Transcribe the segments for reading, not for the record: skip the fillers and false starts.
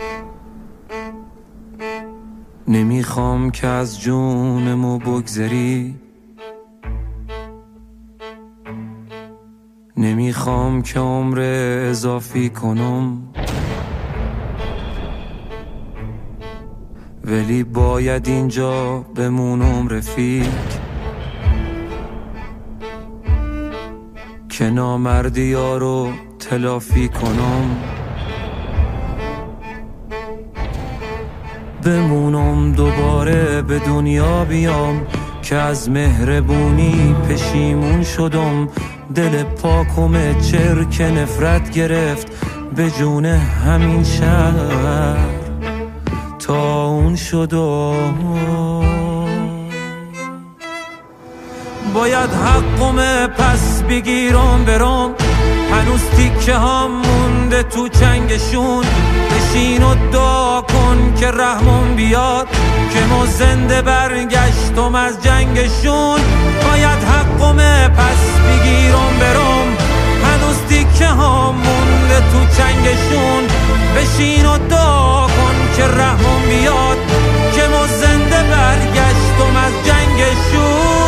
نمیخوام که از جونمو بگذری، نمیخوام که عمر اضافی کنم، ولی باید اینجا بمونم رفیق، که نامردی ها رو تلافی کنم. بمونم دوباره به دنیا بیام، که از مهربونی پشیمون شدم. دل پاکم چرک نفرت گرفت به جون همین شهر تا اون شدم. باید حقم پس بگیرم برم، هنوز تیکه هم مونده تو چنگشون. بشین و دعا کن که رحمم بیاد، که ما زنده برگشتم از جنگشون. باید حقم پس بگیرم برم، هنوز تیکه هم مونده تو چنگشون. بشین و دعا کن که رحمم بیاد، که ما زنده برگشتم از جنگشون.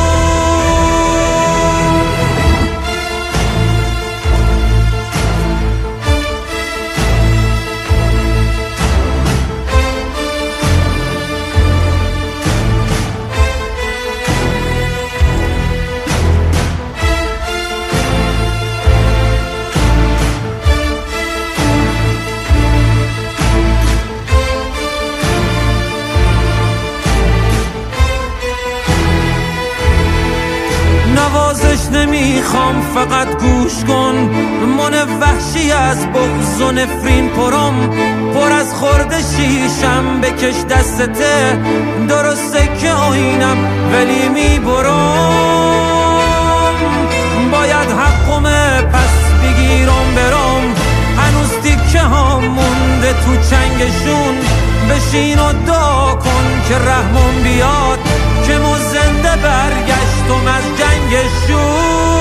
نوازش نمیخوام، فقط گوش کن. من وحشی از بغض و نفرین پرم، پر از خورده شیشم بکش دستته. درسته که آینم ولی میبرم، باید حقم پس بگیرم برم. هنوز تیکه ها مونده تو چنگشون. بشین و دعا کن که رحمم بیاد، که ما زنده برگشتم از جنگشون.